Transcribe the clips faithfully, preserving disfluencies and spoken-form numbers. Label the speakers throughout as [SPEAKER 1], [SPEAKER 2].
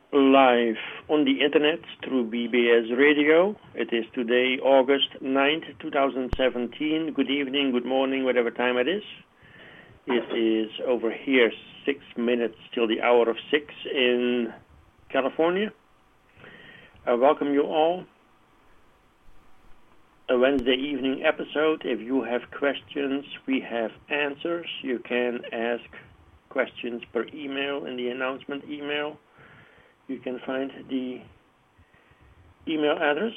[SPEAKER 1] live on the internet through B B S Radio. It is today, August ninth, twenty seventeen. Good evening, good morning, whatever time it is. It is over here six minutes till the hour of six in California. I welcome you all. A Wednesday evening episode. If you have questions, we have answers. You can ask questions per email in the announcement email. You can find the email address.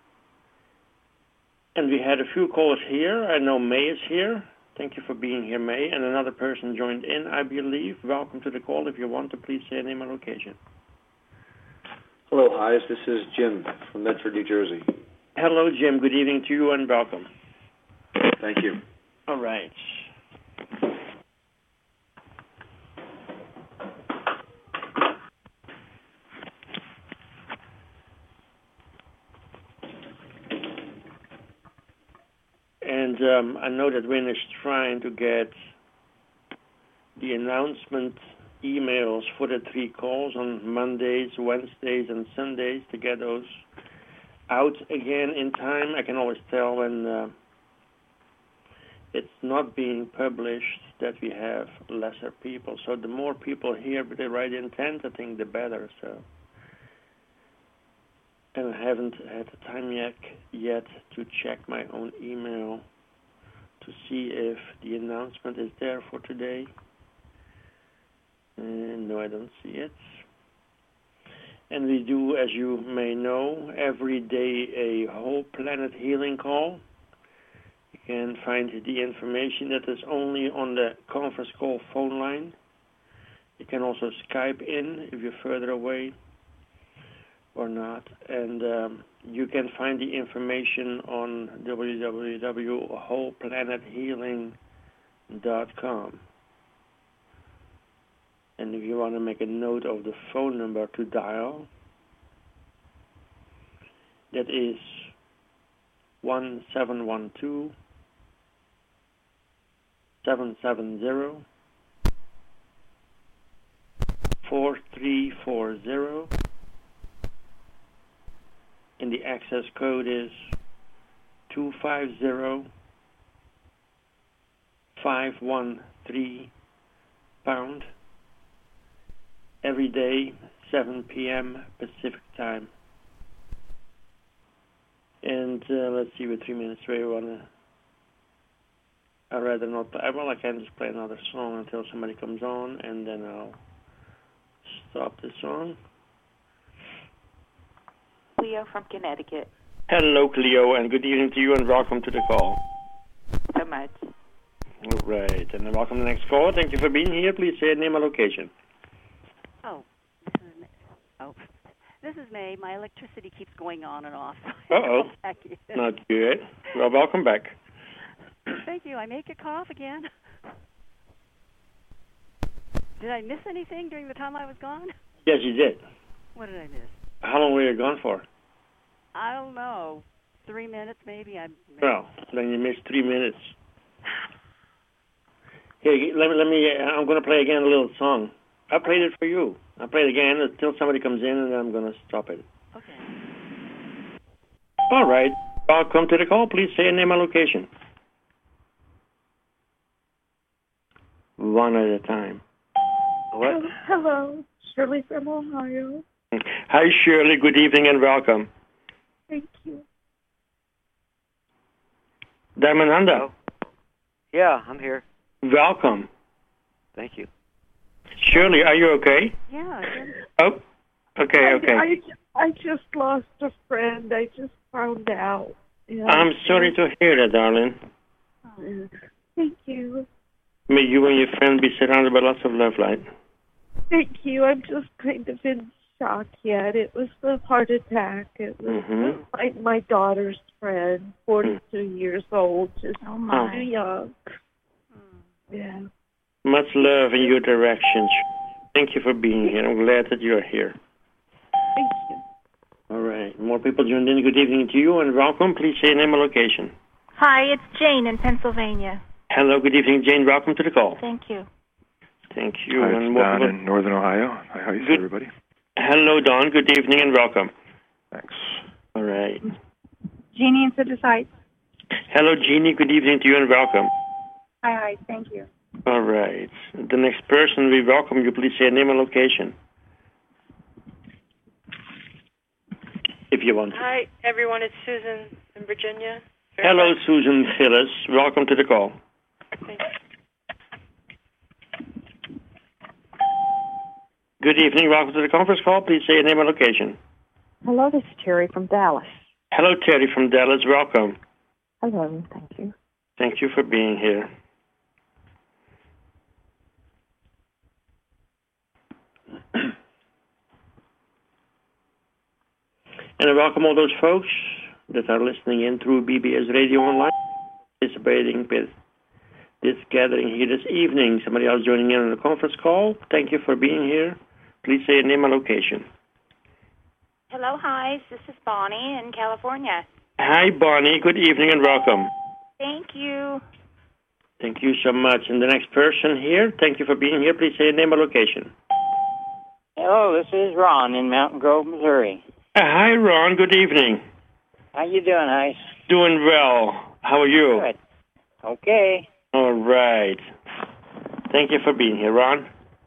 [SPEAKER 1] And we had a few callers here. I know May is here. Thank you for being here, May. And another person joined in, I believe. Welcome to the call. If you want to, please say name and location.
[SPEAKER 2] Hello, Hayes. This is Jim from Medford, New Jersey.
[SPEAKER 1] Hello, Jim. Good evening to you and welcome.
[SPEAKER 2] Thank you.
[SPEAKER 1] All right. And um, I know that Win is trying to get the announcement emails for the three calls on Mondays, Wednesdays, and Sundays to get those out again in time. I can always tell when uh, it's not being published that we have lesser people. So the more people hear with the right intent, I think the better. So, and I haven't had the time yet, yet to check my own email to see if the announcement is there for today. And no, I don't see it. And we do, as you may know, every day a whole planet healing call. You can find the information that is only on the conference call phone line. You can also Skype in if you're further away or not. And um, you can find the information on w w w dot whole planet healing dot com. And if you want to make a note of the phone number to dial, that is one seven one two, seven seven zero, four three four zero. And the access code is two five zero, five one three pound. Every day, seven p.m. Pacific time. And uh, let's see, with three minutes, where you want to... I'd rather not... Play, well, I can just play another song until somebody comes on, and then I'll stop the song.
[SPEAKER 3] Cleo from Connecticut.
[SPEAKER 1] Hello, Cleo, and good evening to you, and welcome to the call.
[SPEAKER 3] So much.
[SPEAKER 1] All right, and then welcome to the next call. Thank you for being here. Please say your name and location.
[SPEAKER 4] Oh, this is, oh, this is May. My electricity keeps going on and off.
[SPEAKER 1] Uh-oh. Not good. Well, welcome back.
[SPEAKER 4] Thank you. I make a cough again. Did I miss anything during the time I was gone?
[SPEAKER 1] Yes, you did.
[SPEAKER 4] What did I miss?
[SPEAKER 1] How long were you gone for?
[SPEAKER 4] I don't know. Three minutes, maybe. I. Maybe.
[SPEAKER 1] Well, then you missed three minutes. Here, let me. Let me. I'm going to play again a little song. I played it for you. I played it again until somebody comes in, and then I'm going to stop it.
[SPEAKER 4] Okay.
[SPEAKER 1] All right. Welcome to the call. Please say your name and location. One at a time. What?
[SPEAKER 5] Hello. Shirley from Ohio.
[SPEAKER 1] Hi, Shirley. Good evening and welcome.
[SPEAKER 5] Thank you.
[SPEAKER 1] Dharmananda.
[SPEAKER 6] Yeah, I'm here.
[SPEAKER 1] Welcome.
[SPEAKER 6] Thank you.
[SPEAKER 1] Shirley, are you okay?
[SPEAKER 4] Yeah.
[SPEAKER 1] Oh, okay, okay.
[SPEAKER 5] I, I, I just lost a friend. I just found out. Yeah.
[SPEAKER 1] I'm sorry to hear that, darling.
[SPEAKER 5] Uh, thank you.
[SPEAKER 1] May you and your friend be surrounded by lots of love light.
[SPEAKER 5] Thank you. I'm just kind of in shock yet. It was a heart attack. It was
[SPEAKER 1] mm-hmm.
[SPEAKER 5] my, my daughter's friend, forty-two mm. years old, just
[SPEAKER 4] oh my.
[SPEAKER 5] too young. Yeah.
[SPEAKER 1] Much love in your direction. Thank you for being here. I'm glad that you're here.
[SPEAKER 5] Thank you.
[SPEAKER 1] All right. More people joined in. Good evening to you and welcome. Please say your name and location.
[SPEAKER 3] Hi, it's Jane in Pennsylvania.
[SPEAKER 1] Hello. Good evening, Jane. Welcome to the call.
[SPEAKER 3] Thank you.
[SPEAKER 1] Thank you.
[SPEAKER 7] Hi,
[SPEAKER 1] and
[SPEAKER 7] it's Don in Northern Ohio. Hi, how are you,
[SPEAKER 1] good,
[SPEAKER 7] everybody?
[SPEAKER 1] Hello, Don. Good evening and welcome.
[SPEAKER 7] Thanks.
[SPEAKER 1] All right.
[SPEAKER 8] Jeannie in Citrus Heights.
[SPEAKER 1] Hello, Jeannie. Good evening to you and welcome.
[SPEAKER 8] Hi, hi. Thank you.
[SPEAKER 1] All right. The next person, we welcome you. Please say your name and location. If you want to.
[SPEAKER 9] Hi, everyone. It's Susan in Virginia.
[SPEAKER 1] Hello, Susan Phyllis. Welcome to the call.
[SPEAKER 9] Thanks.
[SPEAKER 1] Good evening. Welcome to the conference call. Please say your name and location.
[SPEAKER 10] Hello, this is Terry from Dallas.
[SPEAKER 1] Hello, Terry from Dallas. Welcome.
[SPEAKER 10] Hello, thank you.
[SPEAKER 1] Thank you for being here. And I welcome all those folks that are listening in through B B S Radio Online, participating with this gathering here this evening. Somebody else joining in on the conference call. Thank you for being here. Please say your name and location.
[SPEAKER 3] Hello, hi. This is Bonnie in California.
[SPEAKER 1] Hi, Bonnie. Good evening and welcome.
[SPEAKER 3] Thank you.
[SPEAKER 1] Thank you so much. And the next person here, thank you for being here. Please say your name and location.
[SPEAKER 11] Hello, this is Ron in Mountain Grove, Missouri.
[SPEAKER 1] Uh, hi, Ron. Good evening.
[SPEAKER 11] How you doing, Ice?
[SPEAKER 1] Doing well. How are you?
[SPEAKER 11] Good. Okay.
[SPEAKER 1] All right. Thank you for being here, Ron.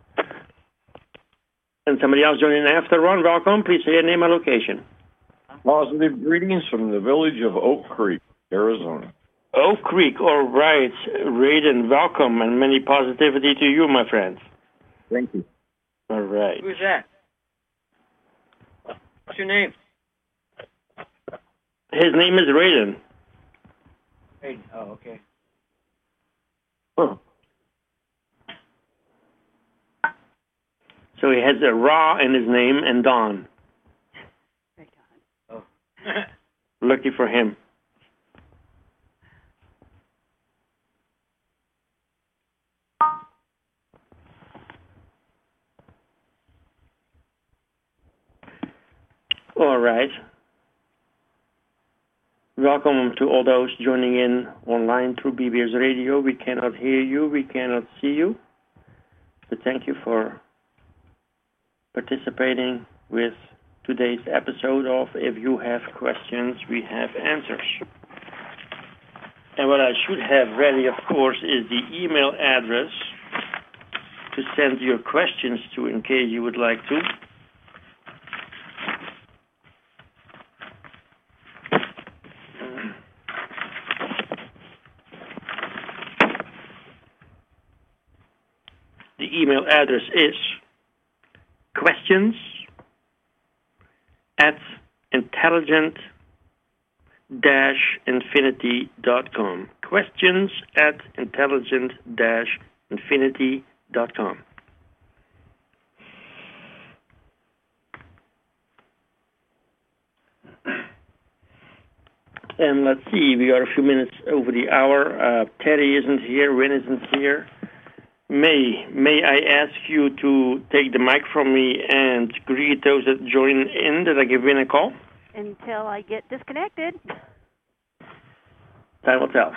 [SPEAKER 1] And somebody else joining after Ron, welcome. Please say your name and location.
[SPEAKER 7] Positive greetings from the village of Oak Creek, Arizona.
[SPEAKER 1] Oak Creek, all right. Raiden, welcome, and many positivity to you, my friend.
[SPEAKER 7] Thank you.
[SPEAKER 1] All right.
[SPEAKER 11] Who's that? What's your name?
[SPEAKER 1] His name is Raiden.
[SPEAKER 11] Hey. Oh, okay.
[SPEAKER 1] Huh. So he has a Ra in his name and Don.
[SPEAKER 11] Oh.
[SPEAKER 1] Lucky for him. All right. Welcome to all those joining in online through B B S Radio. We cannot hear you. We cannot see you. So thank you for participating with today's episode of If You Have Questions, We Have Answers. And what I should have ready, of course, is the email address to send your questions to in case you would like to. The email address is questions at intelligent dash infinity dot com. Questions at intelligent dash infinity dot com. And let's see, we are a few minutes over the hour. Uh, Terry isn't here, Win isn't here. May, may I ask you to take the mic from me and greet those that join in, that I give Win a call?
[SPEAKER 4] Until I get disconnected.
[SPEAKER 1] Time will tell.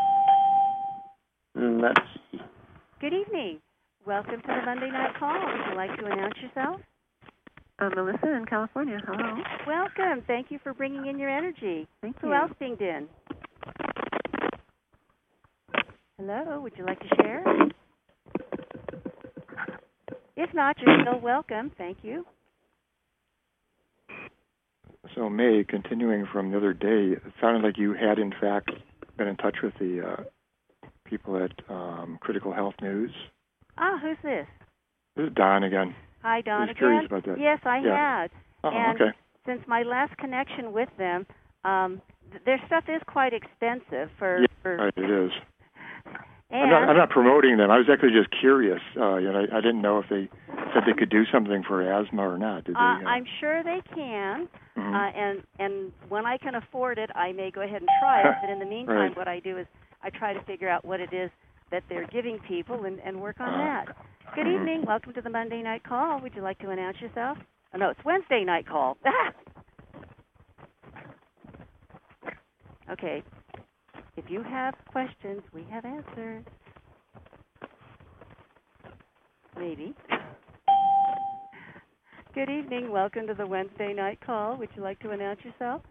[SPEAKER 1] And let's see.
[SPEAKER 4] Good evening. Welcome to the Monday Night Call. Would you like to announce yourself?
[SPEAKER 10] I'm Melissa in California. Hello.
[SPEAKER 4] Welcome. Thank you for bringing in your energy.
[SPEAKER 10] Thank
[SPEAKER 4] Who
[SPEAKER 10] you.
[SPEAKER 4] else pinged in? Hello. Would you like to share? If not, you're still welcome. Thank you.
[SPEAKER 7] So, May, continuing from the other day, it sounded like you had, in fact, been in touch with the uh, people at um, Critical Health News.
[SPEAKER 4] Ah, who's this?
[SPEAKER 7] This is Don again.
[SPEAKER 4] Hi, Don
[SPEAKER 7] I was
[SPEAKER 4] again.
[SPEAKER 7] curious about that.
[SPEAKER 4] Yes, I
[SPEAKER 7] yeah.
[SPEAKER 4] had.
[SPEAKER 7] Oh,
[SPEAKER 4] and
[SPEAKER 7] okay.
[SPEAKER 4] since my last connection with them, um, th- their stuff is quite extensive for.
[SPEAKER 7] Yeah,
[SPEAKER 4] for
[SPEAKER 7] right, it is.
[SPEAKER 4] and
[SPEAKER 7] I'm not, I'm not promoting them. I was actually just curious. Uh, you know, I, I didn't know if they said they could do something for asthma or not. Did they?
[SPEAKER 4] uh,
[SPEAKER 7] Uh,
[SPEAKER 4] I'm sure they can.
[SPEAKER 7] Mhm.
[SPEAKER 4] Uh, and and when I can afford it, I may go ahead and try it. But in the meantime,
[SPEAKER 7] Right.
[SPEAKER 4] what I do is I try to figure out what it is that they're giving people and, and work on
[SPEAKER 7] Uh,
[SPEAKER 4] that. Good
[SPEAKER 7] mhm.
[SPEAKER 4] evening. Welcome to the Monday Night Call. Would you like to announce yourself? Oh, no, it's Wednesday Night Call. Okay. If you have questions, we have answers. Maybe. Good evening. Welcome to the Wednesday night call. Would you like to announce yourself?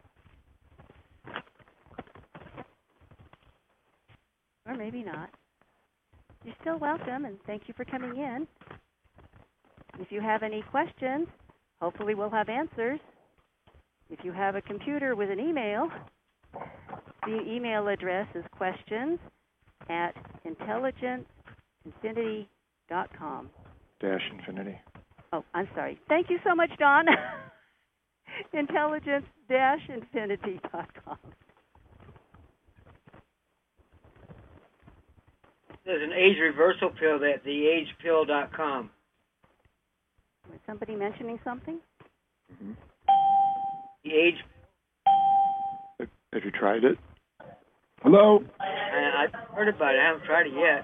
[SPEAKER 4] Or maybe not. You're still welcome, and thank you for coming in. If you have any questions, hopefully we'll have answers. If you have a computer with an email, the email address is questions at intelligence infinity dot com.
[SPEAKER 7] Dash infinity.
[SPEAKER 4] Oh, I'm sorry. Thank you so much, Don. intelligence dash infinity dot com.
[SPEAKER 11] There's an age reversal pill at the age pill dot com.
[SPEAKER 4] Was somebody mentioning something?
[SPEAKER 7] Mm-hmm.
[SPEAKER 11] The age.
[SPEAKER 7] Have you tried it?
[SPEAKER 12] Hello?
[SPEAKER 11] I, I've heard about it. I haven't tried it yet.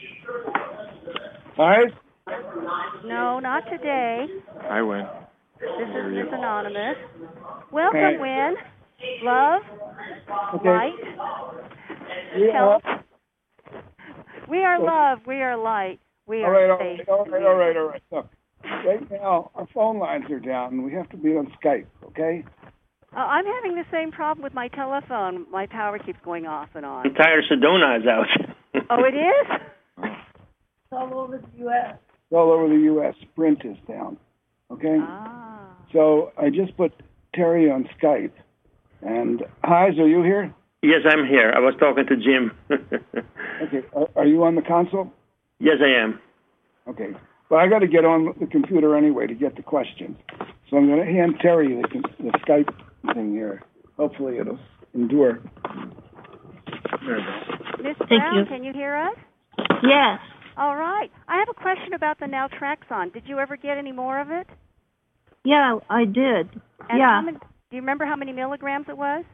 [SPEAKER 12] Hi?
[SPEAKER 4] No, not today.
[SPEAKER 7] I win.
[SPEAKER 4] This is Miss Anonymous. Welcome,
[SPEAKER 12] Hey.
[SPEAKER 4] Win. Love.
[SPEAKER 12] Okay.
[SPEAKER 4] Light.
[SPEAKER 12] Yeah.
[SPEAKER 4] Help. We are love. We are light. We
[SPEAKER 12] All
[SPEAKER 4] are
[SPEAKER 12] right, all
[SPEAKER 4] safe.
[SPEAKER 12] right, all right, all right, all right. Look, right now, our phone lines are down, and we have to be on Skype, okay?
[SPEAKER 4] Uh, I'm having the same problem with my telephone. My power keeps going off and on.
[SPEAKER 1] Entire Sedona is out.
[SPEAKER 4] Oh, it is?
[SPEAKER 5] It's all over the U S
[SPEAKER 12] It's all over the U S Sprint is down, okay?
[SPEAKER 4] Ah.
[SPEAKER 12] So I just put Terry on Skype. And, Highs, are you here?
[SPEAKER 1] Yes, I'm here. I was talking to Jim.
[SPEAKER 12] Okay, are, are you on the console?
[SPEAKER 1] Yes, I am.
[SPEAKER 12] Okay. Well, I got to get on the computer anyway to get the questions. So I'm going to hand Terry the, the Skype thing here. Hopefully it'll endure. There we go.
[SPEAKER 4] Miss
[SPEAKER 5] Thank
[SPEAKER 4] Brown,
[SPEAKER 5] you.
[SPEAKER 4] can you hear us?
[SPEAKER 5] Yes.
[SPEAKER 4] All right. I have a question about the naltrexone. Did you ever get any more of it?
[SPEAKER 5] Yeah, I did.
[SPEAKER 4] And
[SPEAKER 5] yeah.
[SPEAKER 4] how many, do you remember how many milligrams it was?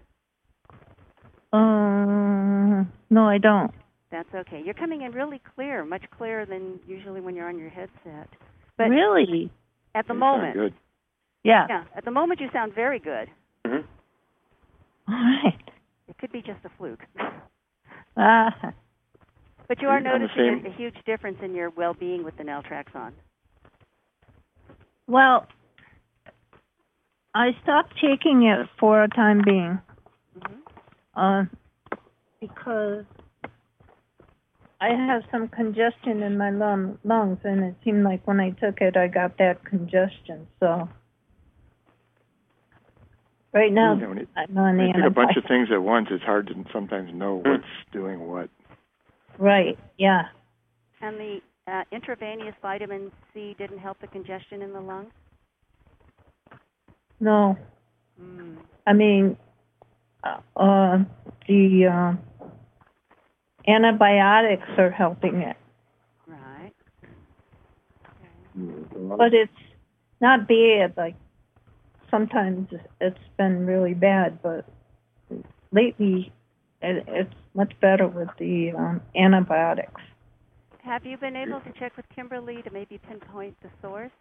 [SPEAKER 5] Uh, no, I don't.
[SPEAKER 4] That's okay. You're coming in really clear, much clearer than usually when you're on your headset. But
[SPEAKER 5] really?
[SPEAKER 4] At the
[SPEAKER 7] You
[SPEAKER 4] moment.
[SPEAKER 7] sound good.
[SPEAKER 5] Yeah.
[SPEAKER 4] Yeah. At the moment, you sound very good.
[SPEAKER 1] Mm-hmm.
[SPEAKER 5] All right.
[SPEAKER 4] It could be just a fluke.
[SPEAKER 5] Ah.
[SPEAKER 4] But you are
[SPEAKER 7] On the
[SPEAKER 4] noticing
[SPEAKER 7] same-
[SPEAKER 4] a, a huge difference in your well-being with the naltrexone.
[SPEAKER 5] Well, I stopped taking it for a time being.
[SPEAKER 4] Mm-hmm.
[SPEAKER 5] Uh, because I have some congestion in my lung, lungs, and it seemed like when I took it, I got that congestion. So right now,
[SPEAKER 7] Yeah, when you,
[SPEAKER 5] I'm on
[SPEAKER 7] when you take a bunch of
[SPEAKER 5] antibiotics.
[SPEAKER 7] things at once, it's hard to sometimes know what's doing what.
[SPEAKER 5] Right, yeah.
[SPEAKER 4] And the uh, intravenous vitamin C didn't help the congestion in the lungs?
[SPEAKER 5] No,
[SPEAKER 4] Mm.
[SPEAKER 5] I mean, uh, uh, the uh, antibiotics are helping it.
[SPEAKER 4] Right.
[SPEAKER 5] But it's not bad. Like, sometimes it's been really bad, but lately it, it's much better with the um, antibiotics.
[SPEAKER 4] Have you been able to check with Kimberly to maybe pinpoint the source?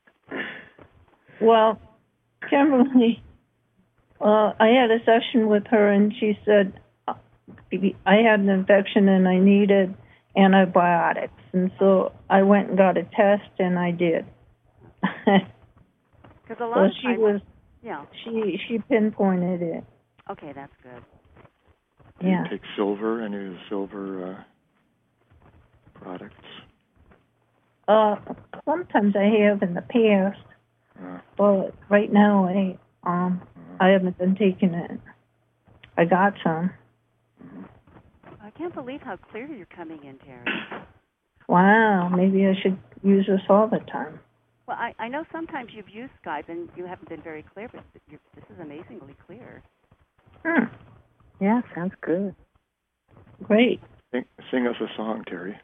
[SPEAKER 5] Well, Kimberly, uh, I had a session with her, and she said uh, I had an infection and I needed antibiotics. And so I went and got a test, and I did.
[SPEAKER 4] Because a lot
[SPEAKER 5] so
[SPEAKER 4] of
[SPEAKER 5] she
[SPEAKER 4] times,
[SPEAKER 5] was,
[SPEAKER 4] yeah.
[SPEAKER 5] she she pinpointed it.
[SPEAKER 4] Okay, that's good.
[SPEAKER 7] Do
[SPEAKER 5] Yeah.
[SPEAKER 7] you take silver, any of the silver uh, products?
[SPEAKER 5] Uh, sometimes I have in the past,
[SPEAKER 7] Uh,
[SPEAKER 5] but right now I um I haven't been taking it. I got some.
[SPEAKER 4] I can't believe how clear you're coming in, Terry.
[SPEAKER 5] Wow, maybe I should use this all the time.
[SPEAKER 4] Well, I, I know sometimes you've used Skype and you haven't been very clear, but you're, this is amazingly clear.
[SPEAKER 5] Hmm.
[SPEAKER 10] Yeah, sounds good.
[SPEAKER 5] Great.
[SPEAKER 7] sing, sing us a song, Terry.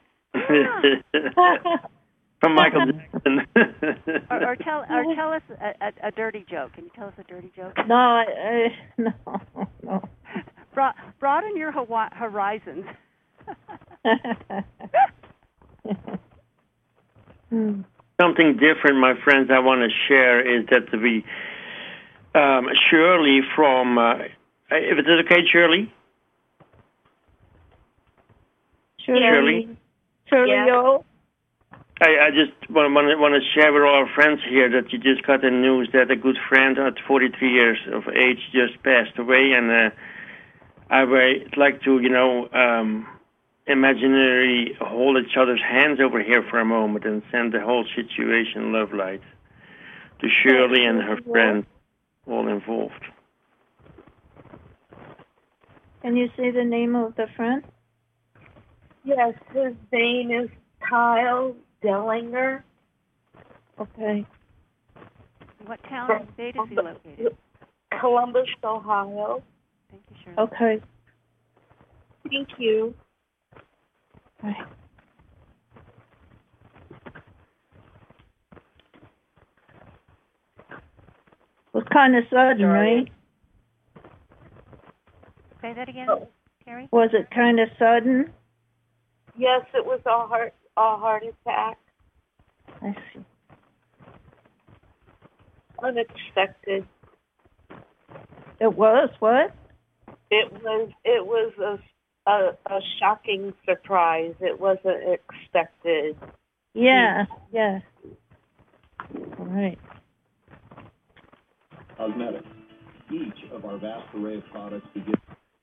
[SPEAKER 1] From Michael Jackson.
[SPEAKER 4] or, or tell or tell us a, a, a dirty joke. Can you tell us a dirty joke?
[SPEAKER 5] No, I, I, no, no.
[SPEAKER 4] Bro- broaden your Hawa- horizons.
[SPEAKER 5] Hmm.
[SPEAKER 1] Something different, my friends, I want to share is that we, um, Shirley from, uh, if it is okay, Shirley?
[SPEAKER 5] Shirley.
[SPEAKER 1] Shirley?
[SPEAKER 5] Shirley,
[SPEAKER 3] Yeah.
[SPEAKER 5] yo.
[SPEAKER 1] I, I just want, want, want to share with all our friends here that you just got the news that a good friend at forty-three years of age just passed away, and uh, I would like to, you know, um, imaginary hold each other's hands over here for a moment and send the whole situation love light to Shirley and her friend, all involved.
[SPEAKER 5] Can you say the name of the friend?
[SPEAKER 13] Yes, his name is Kyle Dellinger.
[SPEAKER 5] Okay.
[SPEAKER 4] What town and state is he located?
[SPEAKER 13] Columbus, Ohio.
[SPEAKER 4] Thank you, Shirley.
[SPEAKER 5] Okay.
[SPEAKER 13] Thank you.
[SPEAKER 5] Bye. It was kind of sudden, right?
[SPEAKER 4] Say that again, Terry?
[SPEAKER 5] Was it kind of sudden?
[SPEAKER 13] Yes, it was a heart a heart attack.
[SPEAKER 5] I see.
[SPEAKER 13] Unexpected.
[SPEAKER 5] It was what?
[SPEAKER 13] It was it was a, a a shocking surprise. It wasn't expected.
[SPEAKER 5] Yeah, yeah. All right.
[SPEAKER 14] Cosmetics. Each of our vast array of products begins.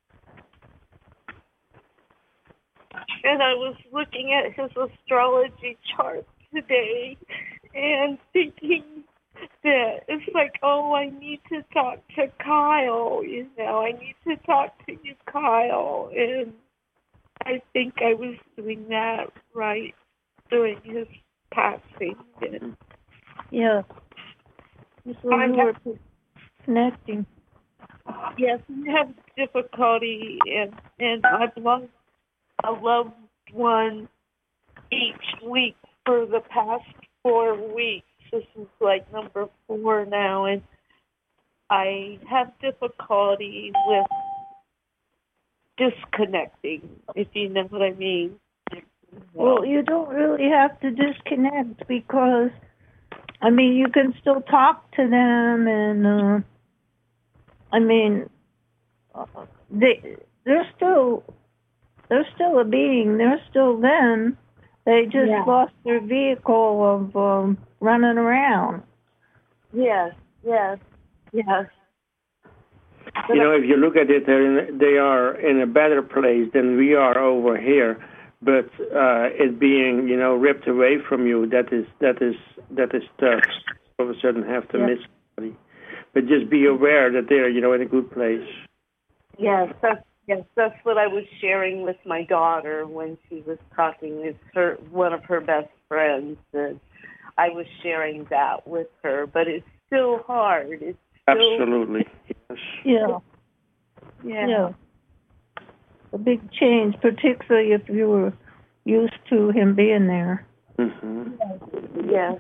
[SPEAKER 13] And I was looking at his astrology chart today and thinking that it's like, oh, I need to talk to Kyle, you know, I need to talk to you, Kyle. And I think I was doing that right during his passing. And
[SPEAKER 5] yeah. So you were connecting.
[SPEAKER 13] Yes, I have difficulty, and, and I've lost a loved one each week for the past four weeks. This is like number four now, and I have difficulty with disconnecting, if you know what I mean.
[SPEAKER 5] Well, you don't really have to disconnect because, I mean, you can still talk to them, and uh, I mean, uh, they they're still they're still a being. They're still them. They just
[SPEAKER 13] Yeah.
[SPEAKER 5] lost their vehicle of um, running around.
[SPEAKER 13] Yes, yes, yes.
[SPEAKER 1] You know, if you look at it, they're in, they are in a better place than we are over here. But uh, it being, you know, ripped away from you, that is that is that is tough. All of a sudden, have to
[SPEAKER 13] Yeah.
[SPEAKER 1] miss somebody. But just be aware that they're, you know, in a good place.
[SPEAKER 13] Yes, that's yes, that's what I was sharing with my daughter when she was talking with her one of her best friends, and I was sharing that with her. But it's still hard. It's still,
[SPEAKER 1] Absolutely. Yes.
[SPEAKER 5] Yeah.
[SPEAKER 13] yeah.
[SPEAKER 5] Yeah. A big change, particularly if you were used to him being there.
[SPEAKER 1] Mm-hmm.
[SPEAKER 13] Yes.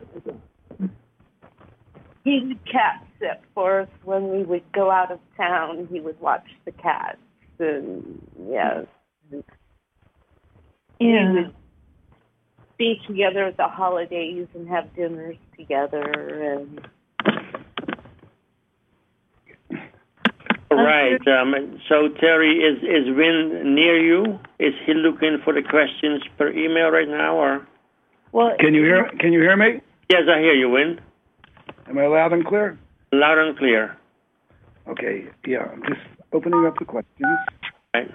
[SPEAKER 13] He would cat sit for us when we would go out of town. He would watch the cats, and yes.
[SPEAKER 5] Yeah.
[SPEAKER 13] We would be together at the holidays and have dinners together, and
[SPEAKER 1] Right. Um, so Terry, is is Win near you? Is he looking for the questions per email right now, or?
[SPEAKER 5] Well,
[SPEAKER 12] Can you hear? Can you hear me?
[SPEAKER 1] Yes, I hear you, Win.
[SPEAKER 12] Am I loud and clear?
[SPEAKER 1] Loud and clear.
[SPEAKER 12] Okay. Yeah. I'm just opening up the questions.
[SPEAKER 1] Right.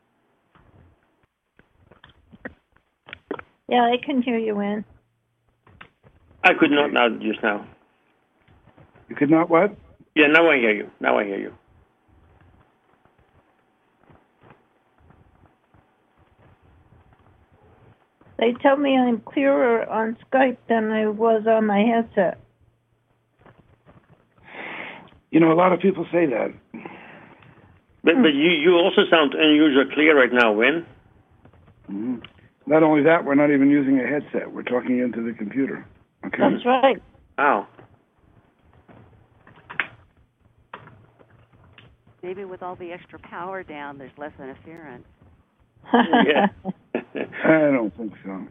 [SPEAKER 5] Yeah, I can hear you, Win.
[SPEAKER 1] I could not now just now.
[SPEAKER 12] You could not what?
[SPEAKER 1] Yeah, now I hear you. Now I hear you.
[SPEAKER 5] They tell me I'm clearer on Skype than I was on my headset.
[SPEAKER 12] You know, a lot of people say that.
[SPEAKER 1] But but you you also sound unusually clear right now, Win.
[SPEAKER 12] Mm-hmm. Not only that, we're not even using a headset. We're talking into the computer. Okay.
[SPEAKER 5] That's right.
[SPEAKER 1] Wow.
[SPEAKER 4] Maybe with all the extra power down, there's less interference.
[SPEAKER 1] Yeah.
[SPEAKER 12] I don't think so.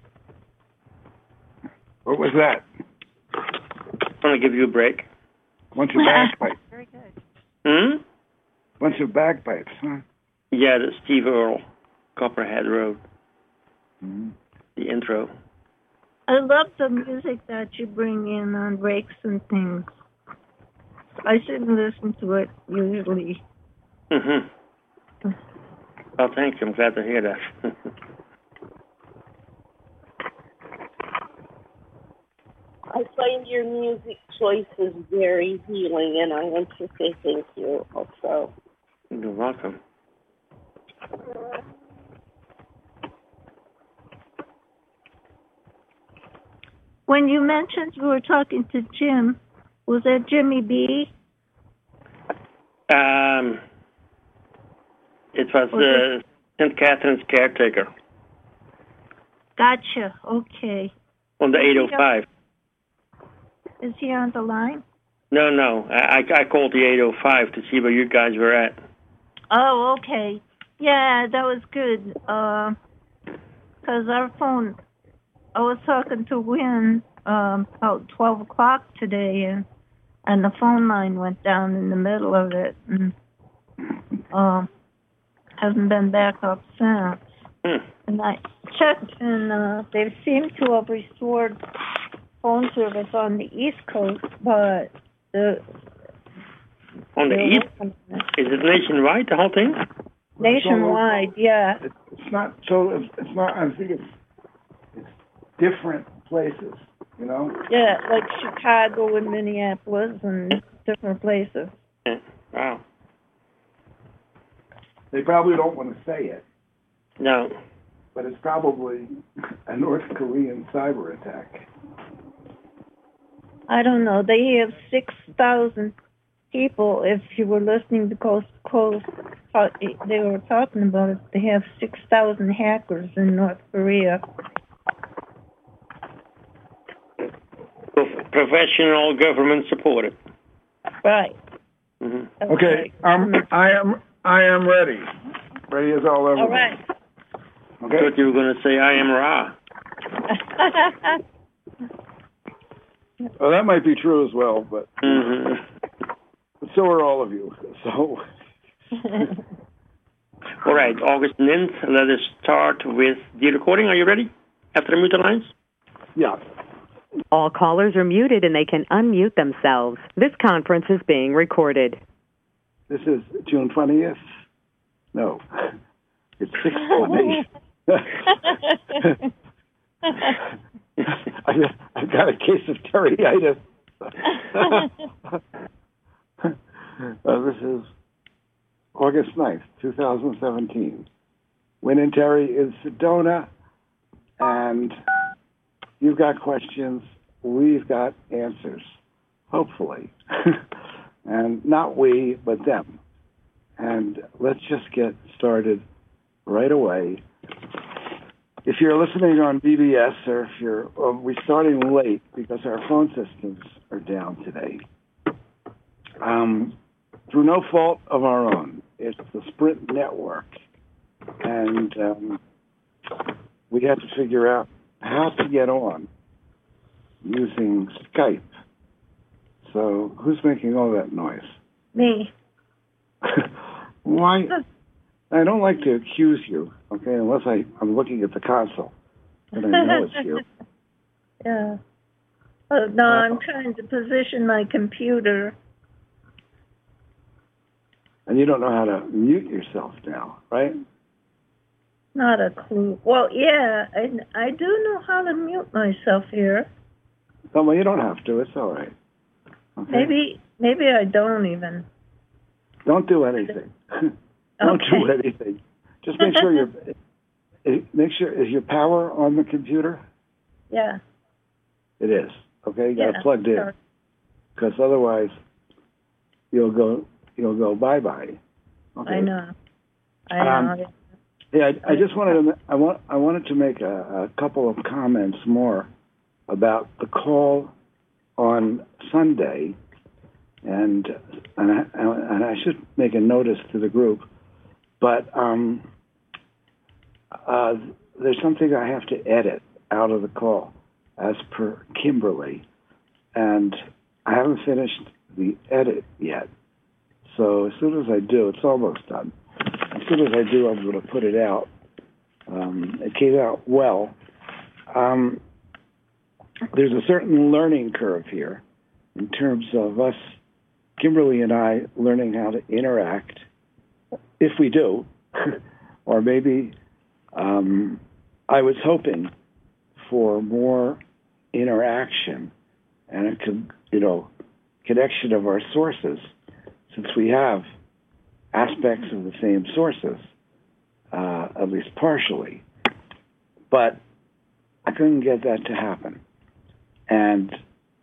[SPEAKER 12] What was that?
[SPEAKER 1] Want to give you a break?
[SPEAKER 12] Bunch of bagpipes.
[SPEAKER 4] Very good.
[SPEAKER 1] Hmm?
[SPEAKER 12] Bunch of bagpipes, huh?
[SPEAKER 1] Yeah, the Steve Earle, Copperhead Road.
[SPEAKER 12] Mm-hmm.
[SPEAKER 1] The intro.
[SPEAKER 5] I love the music that you bring in on breaks and things. I shouldn't listen to it usually.
[SPEAKER 1] Mm-hmm. Well, thank you. I'm glad to hear that.
[SPEAKER 15] I find your music choices very healing, and I want to say thank you also.
[SPEAKER 1] You're welcome.
[SPEAKER 5] When you mentioned you were talking to Jim, was that Jimmy B?
[SPEAKER 1] Um, it was uh, Saint Catherine's caretaker
[SPEAKER 5] Gotcha. Okay.
[SPEAKER 1] on the eight oh five.
[SPEAKER 5] Is he on the line?
[SPEAKER 1] No, no. I, I called the eight oh five to see where you guys were at.
[SPEAKER 5] Oh, okay. Yeah, that was good. Uh, 'cause our phone, I was talking to Wynn um, about twelve o'clock today, and and the phone line went down in the middle of it, and um, hasn't been back up since.
[SPEAKER 1] Hmm.
[SPEAKER 5] And I checked, and uh, they seem to have restored phone service on the East Coast, but the
[SPEAKER 1] On the east? Is it nationwide, the whole thing?
[SPEAKER 5] nationwide, yeah.
[SPEAKER 12] It, it's not so. It's, it's not. I think it's it's different places. You know.
[SPEAKER 5] Yeah, like Chicago and Minneapolis and different places.
[SPEAKER 1] Yeah. Wow.
[SPEAKER 12] They probably don't want to say it.
[SPEAKER 1] No.
[SPEAKER 12] But it's probably a North Korean cyber attack.
[SPEAKER 5] I don't know. They have six thousand people. If you were listening to Coast to Coast, uh, they were talking about it. They have six thousand hackers in North Korea.
[SPEAKER 1] Pro- professional government supported.
[SPEAKER 5] Right.
[SPEAKER 1] Mm-hmm.
[SPEAKER 12] Okay, um, I am I am ready. Ready as I'll ever
[SPEAKER 5] All right.
[SPEAKER 12] be.
[SPEAKER 1] I thought you were going to say, I am Ra.
[SPEAKER 12] Well, that might be true as well, but,
[SPEAKER 1] Mm-hmm.
[SPEAKER 12] but so are all of you. So,
[SPEAKER 1] All right, August ninth, let us start with the recording. Are you ready? After the mute lines?
[SPEAKER 12] Yeah.
[SPEAKER 16] All callers are muted and they can unmute themselves. This conference is being recorded.
[SPEAKER 12] This is June twentieth. No, it's six twenty. I, I've got a case of teriitis. uh, this is August ninth, twenty seventeen. Wynn and Terry in Sedona, and you've got questions, we've got answers, hopefully. And not we, but them. And let's just get started right away. If you're listening on B B S, or if you're, well, we're starting late because our phone systems are down today. Um, through no fault of our own, it's the Sprint network. And um, we had to figure out how to get on using Skype. So who's making all that noise?
[SPEAKER 5] Me.
[SPEAKER 12] Why? I don't like to accuse you, okay, unless I, I'm looking at the console and I know it's you.
[SPEAKER 5] Yeah. Oh, no, I'm trying to position my computer.
[SPEAKER 12] And you don't know how to mute yourself now, right?
[SPEAKER 5] Not a clue. Well, yeah, I, I do know how to mute myself here.
[SPEAKER 12] Oh, well, you don't have to. It's all right. Okay?
[SPEAKER 5] Maybe maybe I don't even.
[SPEAKER 12] Don't do anything. Don't
[SPEAKER 5] Okay.
[SPEAKER 12] do anything. Just make sure you're. Make sure is your power on the computer?
[SPEAKER 5] Yeah.
[SPEAKER 12] It is. Okay, you got it
[SPEAKER 5] Yeah,
[SPEAKER 12] plugged in,
[SPEAKER 5] sure.
[SPEAKER 12] because otherwise you'll go you'll go bye bye. Okay.
[SPEAKER 5] I know. I know.
[SPEAKER 12] Um, Yeah, I, I just wanted to. I want. I wanted to make a, a couple of comments more about the call on Sunday, and and I, and I should make a notice to the group, but um, uh, there's something I have to edit out of the call, as per Kimberly, and I haven't finished the edit yet. So as soon as I do, it's almost done. As soon as I do, I'm going to put it out. Um, it came out well. Um, there's a certain learning curve here in terms of us, Kimberly and I, learning how to interact, if we do, or maybe um, I was hoping for more interaction and a con- you know connection of our sources, since we have aspects of the same sources, uh, at least partially. But I couldn't get that to happen. And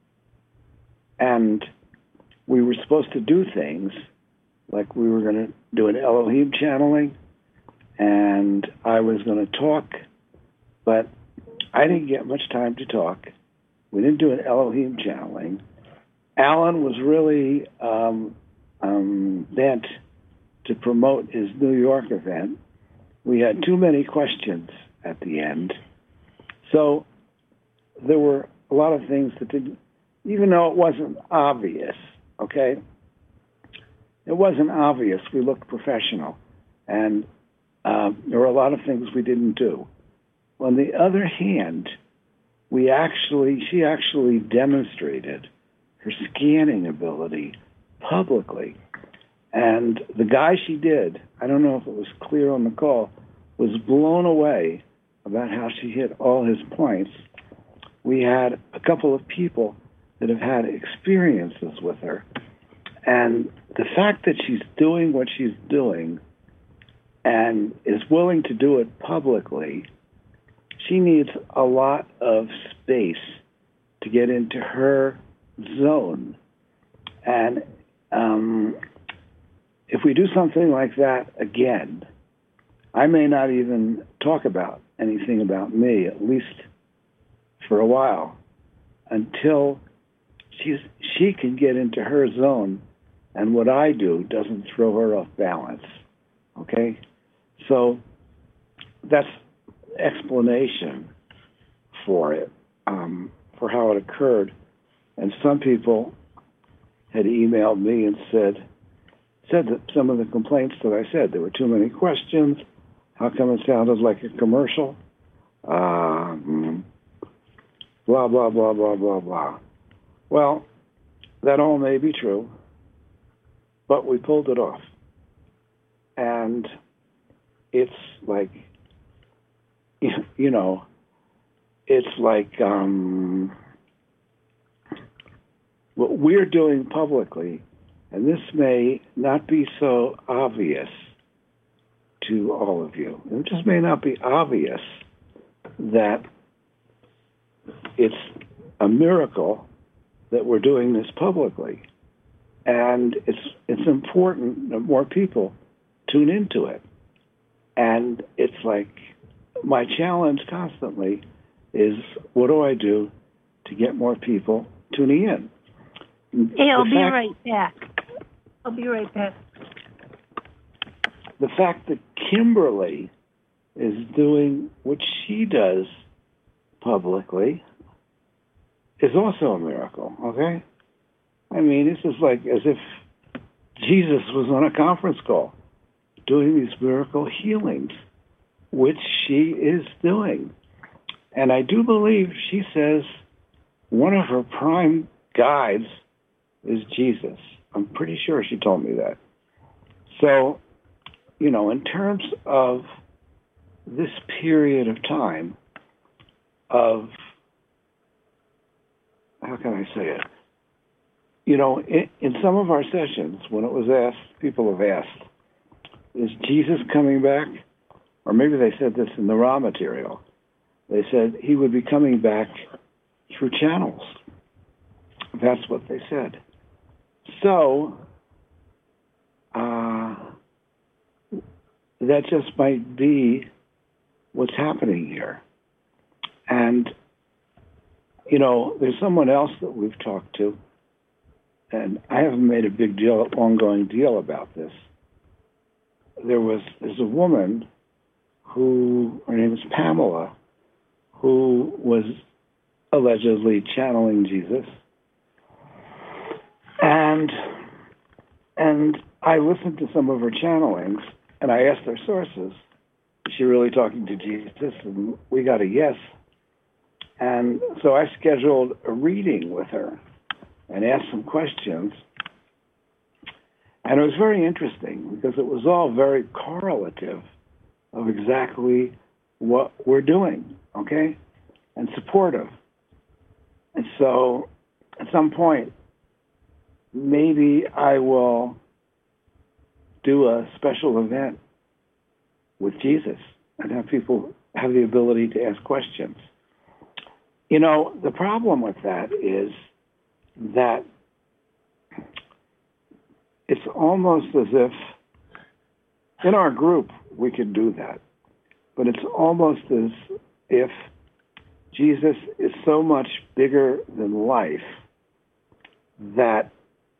[SPEAKER 12] and we were supposed to do things like we were going to do an Elohim channeling, and I was going to talk, but I didn't get much time to talk. We didn't do an Elohim channeling. Alan was really um, um, bent to promote his New York event. We had too many questions at the end. So there were a lot of things that didn't, even though it wasn't obvious, okay? It wasn't obvious. We looked professional. And uh, there were a lot of things we didn't do. On the other hand, we actually, she actually demonstrated her scanning ability publicly. And the guy she did, I don't know if it was clear on the call, was blown away about how she hit all his points. We had a couple of people that have had experiences with her. And the fact that she's doing what she's doing and is willing to do it publicly, she needs a lot of space to get into her zone. And um, if we do something like that again, I may not even talk about anything about me, at least for a while, until she's she can get into her zone and what I do doesn't throw her off balance. Okay? So that's explanation for it, um, for how it occurred. And some people had emailed me and said, said that some of the complaints that I said, there were too many questions. How come it sounded like a commercial? Um, blah, blah, blah, blah, blah, blah. Well, that all may be true, but we pulled it off. And it's like, you know, it's like um, what we're doing publicly, and this may not be so obvious to all of you. It just may not be obvious that it's a miracle that we're doing this publicly. And it's it's important that more people tune into it. And it's like my challenge constantly is, what do I do to get more people tuning in?
[SPEAKER 17] Hey, I'll
[SPEAKER 12] The
[SPEAKER 17] be
[SPEAKER 12] fact-
[SPEAKER 17] right back. I'll be right back.
[SPEAKER 12] The fact that Kimberly is doing what she does publicly is also a miracle, okay? I mean, this is like as if Jesus was on a conference call doing these miracle healings, which she is doing. And I do believe she says one of her prime guides is Jesus. I'm pretty sure she told me that. So, you know, in terms of this period of time of, how can I say it? You know, in, in some of our sessions, when it was asked, people have asked, is Jesus coming back? Or maybe they said this in the raw material. They said he would be coming back through channels. That's what they said. So, uh, that just might be what's happening here. And, you know, there's someone else that we've talked to, and I haven't made a big deal, ongoing deal about this. There was, there's a woman who, her name is Pamela, who was allegedly channeling Jesus. And, and I listened to some of her channelings, and I asked her sources, is she really talking to Jesus? And we got a yes. And so I scheduled a reading with her and asked some questions. And it was very interesting because it was all very correlative of exactly what we're doing, okay? And supportive. And so at some point, maybe I will do a special event with Jesus and have people have the ability to ask questions. You know, the problem with that is that it's almost as if in our group we can do that, but it's almost as if Jesus is so much bigger than life that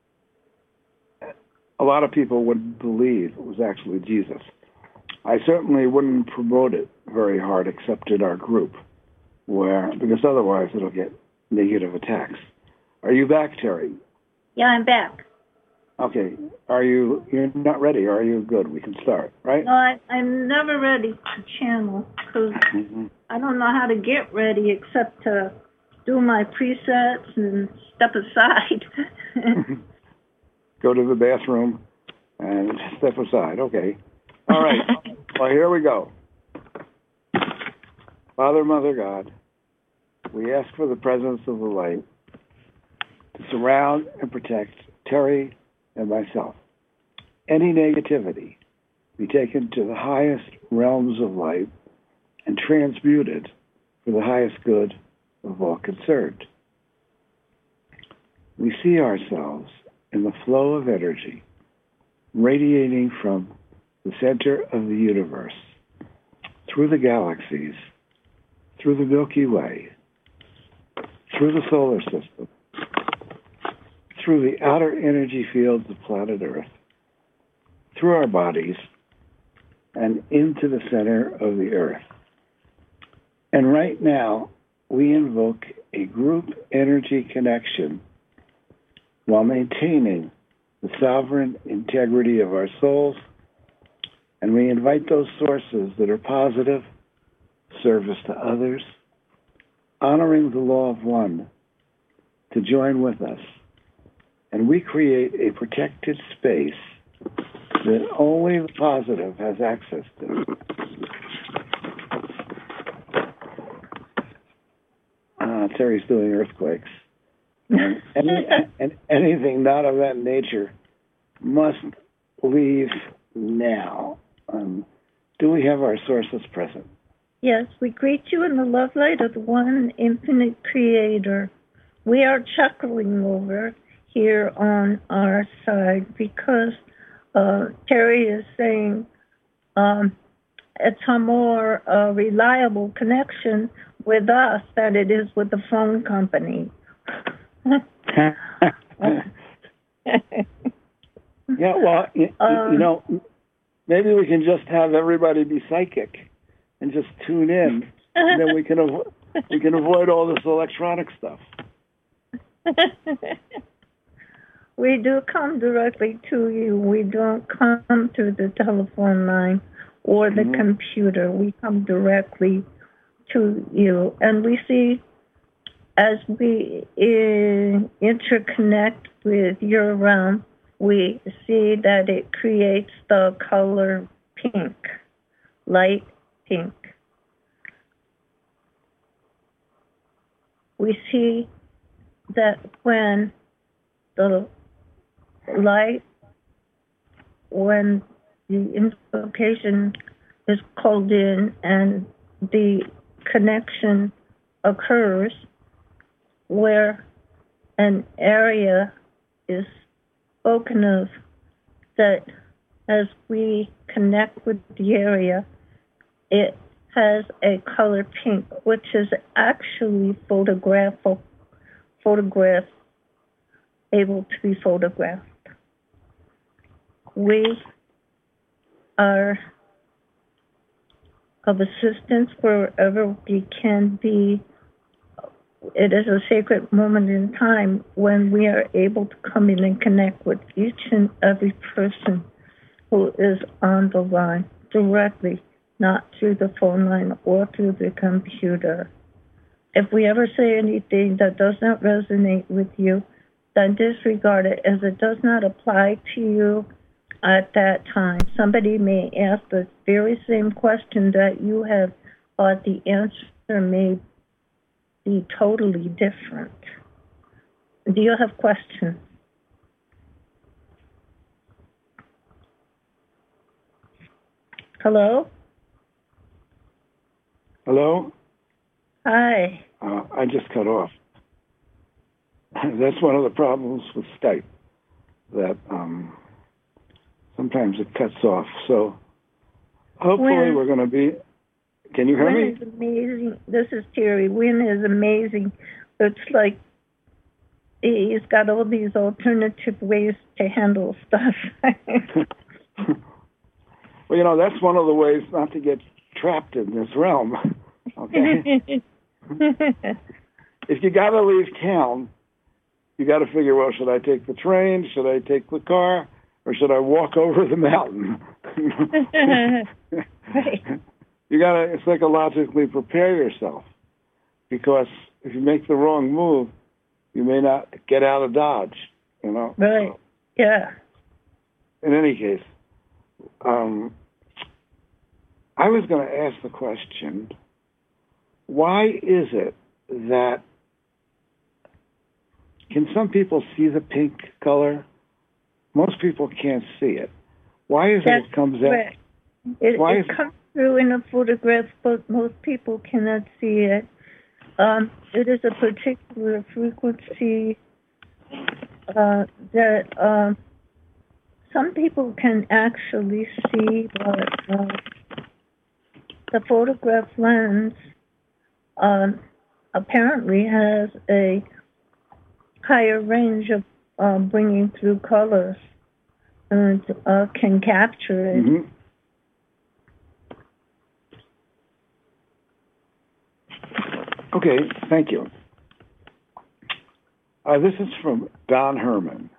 [SPEAKER 12] a lot of people would believe it was actually Jesus. I certainly wouldn't promote it very hard except in our group, where because otherwise it'll get negative attacks. Are you back, Terry?
[SPEAKER 5] Yeah, I'm back.
[SPEAKER 12] Okay. Are you, you're not ready, are you? Good, we can start, right?
[SPEAKER 5] No, I, I'm never ready to channel because
[SPEAKER 12] Mm-hmm.
[SPEAKER 5] I don't know how to get ready except to do my presets and step aside.
[SPEAKER 12] Go to the bathroom and step aside. Okay. All right. Well, here we go. Father, Mother, God, we ask for the presence of the light to surround and protect Terry and myself. Any negativity be taken to the highest realms of light and transmuted for the highest good of all concerned. We see ourselves in the flow of energy radiating from the center of the universe, through the galaxies, through the Milky Way, through the solar system, through the outer energy fields of planet Earth, through our bodies, and into the center of the Earth. And right now, we invoke a group energy connection while maintaining the sovereign integrity of our souls, and we invite those sources that are positive, service to others, honoring the law of one, to join with us. And we create a protected space that only the positive has access to. Uh, Terry's doing earthquakes. And, any, and anything not of that nature must leave now. Um, do we have our sources present?
[SPEAKER 5] Yes, we greet you in the love light of the one infinite creator. We are chuckling over here on our side because uh, Terry is saying um, it's a more uh, reliable connection with us than it is with the phone company.
[SPEAKER 12] Yeah, well, you,
[SPEAKER 5] um,
[SPEAKER 12] you know, maybe we can just have everybody be psychic and just tune in, and then we can avo- we can avoid all this electronic stuff.
[SPEAKER 5] We do come directly to you. We don't come through the telephone line or the mm-hmm. computer. We come directly to you, and we see as we uh, interconnect with your realm, we see that it creates the color pink, light pink. We see that when the light, when the invocation is called in and the connection occurs, where an area is spoken of, that as we connect with the area, it has a color pink, which is actually photographable, photograph, able to be photographed. We are of assistance wherever we can be. It is a sacred moment in time when we are able to come in and connect with each and every person who is on the line directly, not through the phone line or through the computer. If we ever say anything that does not resonate with you, then disregard it as it does not apply to you at that time. Somebody may ask the very same question that you have, but the answer may be totally different. Do you have questions? Hello?
[SPEAKER 12] Hello?
[SPEAKER 5] Hi.
[SPEAKER 12] Uh, I just cut off. That's one of the problems with Skype, that um, sometimes it cuts off. So hopefully
[SPEAKER 5] Win.
[SPEAKER 12] we're going to be... Can you hear
[SPEAKER 5] Win
[SPEAKER 12] me?
[SPEAKER 5] is amazing. This is Terry. Win is amazing. It's like he's got all these alternative ways to handle stuff.
[SPEAKER 12] Well, you know, that's one of the ways not to get trapped in this realm. Okay? If you got to leave town, you got to figure, well, should I take the train? Should I take the car? Or should I walk over the mountain?
[SPEAKER 5] Right.
[SPEAKER 12] You got to psychologically prepare yourself, because if you make the wrong move, you may not get out of Dodge, you know?
[SPEAKER 5] Right. Yeah.
[SPEAKER 12] In any case, um, I was going to ask the question, why is it that, can some people see the pink color? Most people can't see it. Why is
[SPEAKER 5] That's
[SPEAKER 12] it it comes
[SPEAKER 5] correct.
[SPEAKER 12] out?
[SPEAKER 5] It,
[SPEAKER 12] Why
[SPEAKER 5] it
[SPEAKER 12] is
[SPEAKER 5] comes through in a photograph, but most people cannot see it. Um, it is a particular frequency uh, that um, some people can actually see, but uh, the photograph lens um, apparently has a higher range of uh, bringing through colors and uh, can capture it.
[SPEAKER 12] Mm-hmm. Okay, thank you. Uh, this is from Don Herman.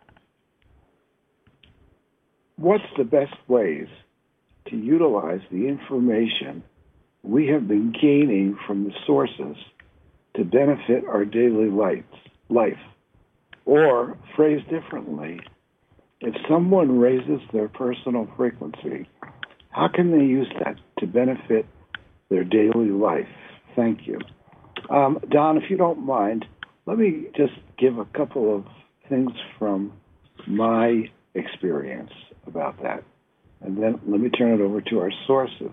[SPEAKER 12] What's the best ways to utilize the information we have been gaining from the sources to benefit our daily life? life? Or, phrased differently, if someone raises their personal frequency, how can they use that to benefit their daily life? Thank you. Um, Don, if you don't mind, let me just give a couple of things from my experience about that, and then let me turn it over to our sources.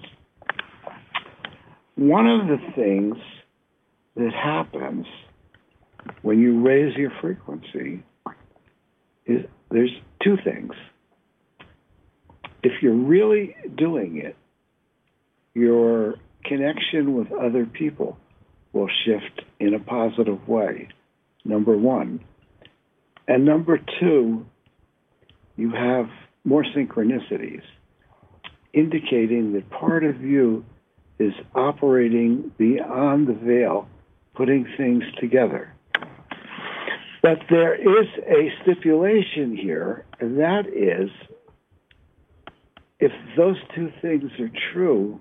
[SPEAKER 12] One of the things that happens when you raise your frequency is there's two things. If you're really doing it, your connection with other people will shift in a positive way, number one. And number two, you have more synchronicities, indicating that part of you is operating beyond the veil, putting things together. But there is a stipulation here, and that is, if those two things are true,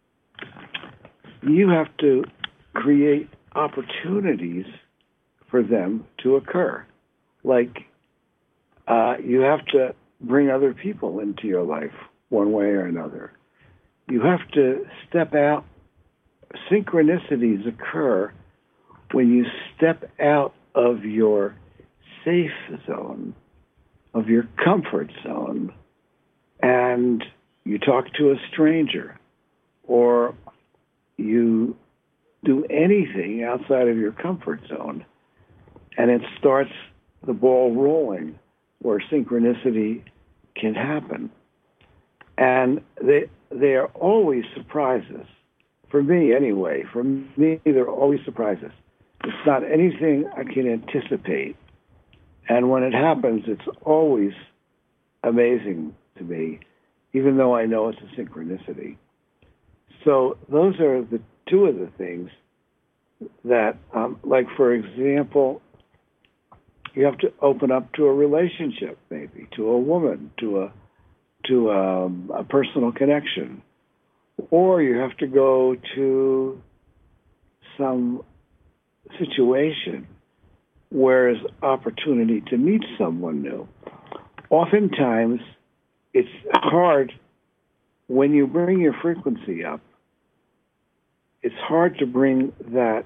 [SPEAKER 12] you have to create opportunities for them to occur. Like, uh, you have to bring other people into your life one way or another. You have to step out. Synchronicities occur when you step out of your safe zone, of your comfort zone, and you talk to a stranger, or you do anything outside of your comfort zone, and it starts the ball rolling where synchronicity can happen. And they they are always surprises. For me, anyway. For me, they're always surprises. It's not anything I can anticipate. And when it happens, it's always amazing to me, even though I know it's a synchronicity. So those are the two of the things that, um, like, for example, you have to open up to a relationship, maybe, to a woman, to a to a, a personal connection. Or you have to go to some situation where there's opportunity to meet someone new. Oftentimes, it's hard when you bring your frequency up. It's hard to bring that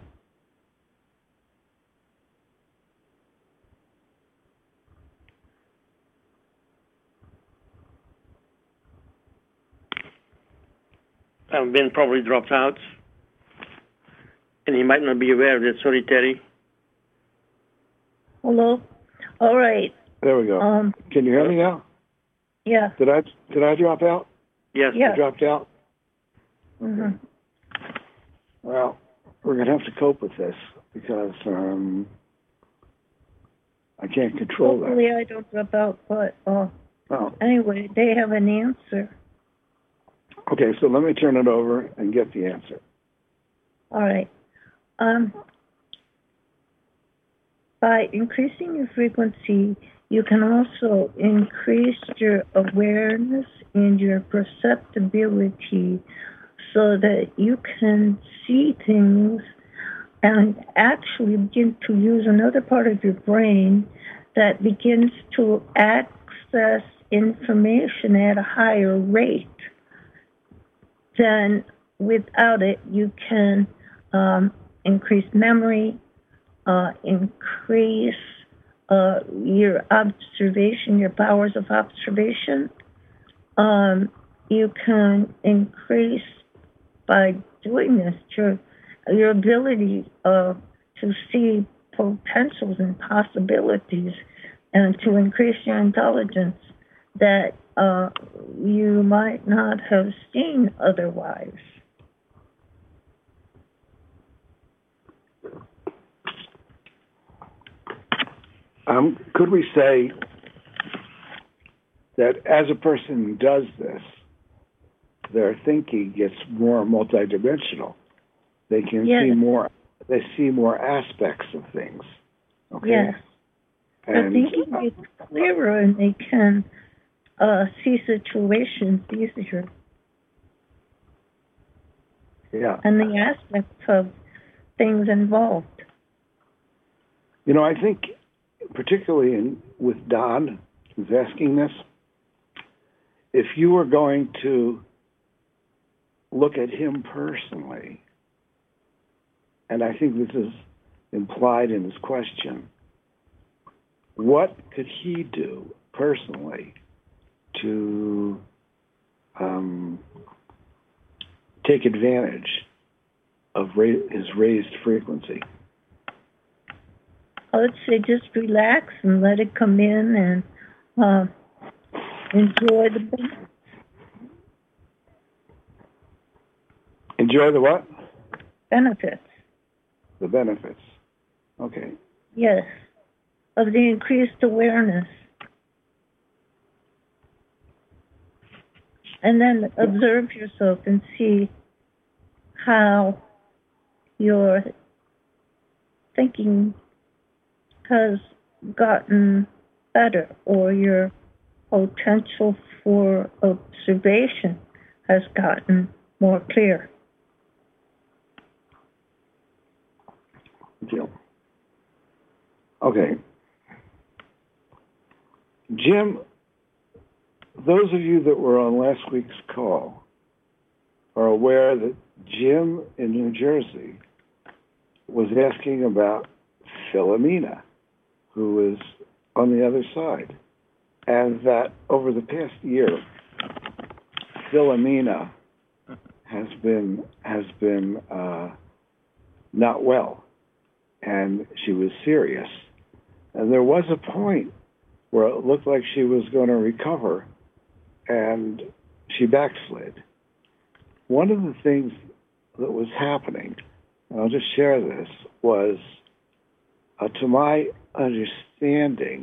[SPEAKER 1] Um, Ben probably dropped out, and he might not be aware of that. Sorry, Terry.
[SPEAKER 5] Hello. All right.
[SPEAKER 12] There we go.
[SPEAKER 5] Um,
[SPEAKER 12] Can you hear me now?
[SPEAKER 5] Yeah.
[SPEAKER 12] Did I did I drop out?
[SPEAKER 1] Yes.
[SPEAKER 5] Yeah.
[SPEAKER 12] I dropped out.
[SPEAKER 5] Mm-hmm.
[SPEAKER 12] Well, we're gonna have to cope with this because um, I can't control
[SPEAKER 5] Hopefully I don't drop out, but uh,
[SPEAKER 12] that. Oh.
[SPEAKER 5] anyway, they have an answer.
[SPEAKER 12] Okay, so let me turn it over and get the answer.
[SPEAKER 5] All right. Um, by increasing your frequency, you can also increase your awareness and your perceptibility so that you can see things and actually begin to use another part of your brain that begins to access information at a higher rate. Then without it, you can um, increase memory, uh, increase uh, your observation, your powers of observation. Um, you can increase, by doing this, your, your ability uh, to see potentials and possibilities and to increase your intelligence that uh, you might not have seen otherwise.
[SPEAKER 12] Um, could we say that as a person does this, their thinking gets more multidimensional? They can
[SPEAKER 5] Yes.
[SPEAKER 12] see more. They see more aspects of things. Okay.
[SPEAKER 5] Yes. Their
[SPEAKER 12] And
[SPEAKER 5] thinking gets clearer and they can uh, see situations easier.
[SPEAKER 12] yeah,
[SPEAKER 5] And the aspects of things involved.
[SPEAKER 12] you know, I think particularly in, with Don, who's asking this, if you were going to look at him personally, and I think this is implied in his question, what could he do personally to um, take advantage of ra- his raised frequency?
[SPEAKER 5] I would say just relax and let it come in and uh, enjoy the benefits.
[SPEAKER 12] Enjoy the what?
[SPEAKER 5] benefits.
[SPEAKER 12] The benefits. Okay.
[SPEAKER 5] Yes, of the increased awareness. And then observe yourself and see how your thinking has gotten better or your potential for observation has gotten more clear.
[SPEAKER 12] Thank you. Okay. Jim, those of you that were on last week's call are aware that Jim in New Jersey was asking about Philomena, who is on the other side, and that over the past year, Philomena has been has been uh, not well, and she was serious, and there was a point where it looked like she was going to recover, and she backslid. One of the things that was happening, and I'll just share this, was, uh, to my understanding,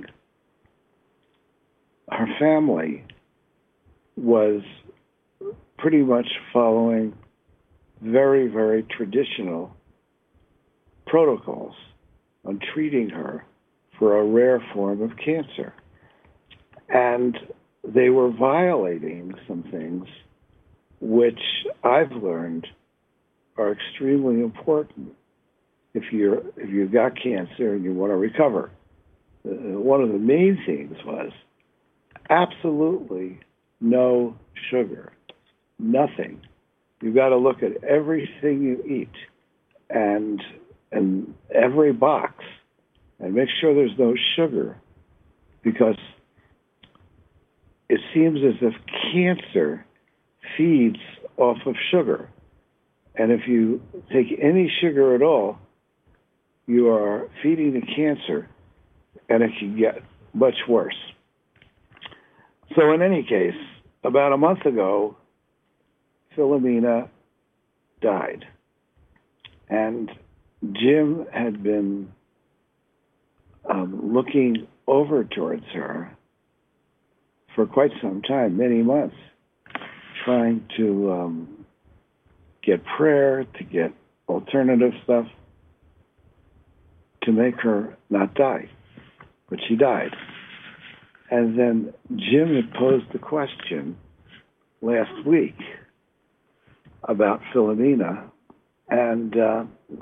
[SPEAKER 12] her family was pretty much following very, very traditional protocols on treating her for a rare form of cancer. And they were violating some things which I've learned are extremely important
[SPEAKER 18] if you're if you've got cancer and you want to recover. Uh, one of the main things was absolutely no sugar, nothing. You've got to look at everything you eat and and every box and make sure there's no sugar, because it seems as if cancer feeds off of sugar. And if you take any sugar at all, you are feeding the cancer, and it can get much worse. So in any case, about a month ago, Philomena died. And Jim had been um, looking over towards her for quite some time, many months, trying to um, get prayer, to get alternative stuff, to make her not die. But she died. And then Jim had posed the question last week about Philomena, and uh,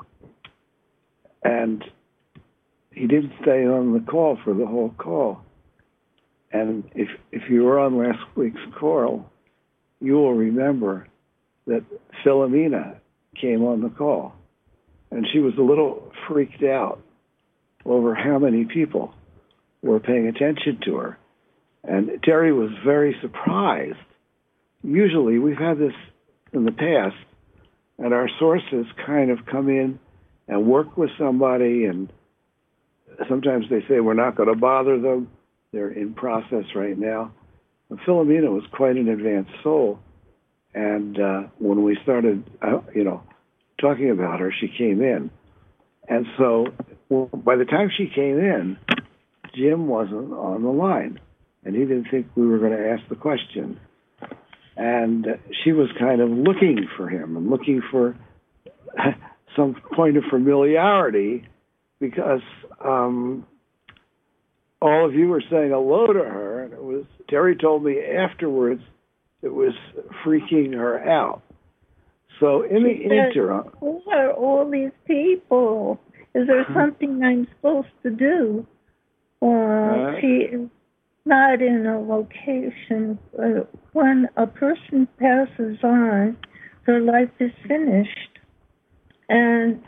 [SPEAKER 18] and he didn't stay on the call for the whole call. And if if you were on last week's call, you will remember that Philomena came on the call, and she was a little freaked out over how many people were paying attention to her. And Terry was very surprised. Usually, we've had this in the past, and our sources kind of come in and work with somebody, and sometimes they say, we're not going to bother them. They're in process right now. And Philomena was quite an advanced soul. And uh, when we started, uh, you know, talking about her, she came in. And so well, by the time she came in, Jim wasn't on the line, and he didn't think we were going to ask the question. And uh, she was kind of looking for him and looking for some point of familiarity, because um, all of you were saying hello to her, and it was, Terry told me afterwards, it was freaking her out. So in the interim,
[SPEAKER 5] who are all these people? Is there something I'm supposed to do? Or
[SPEAKER 18] uh,
[SPEAKER 5] she is not in a location. Uh, when a person passes on, their life is finished, and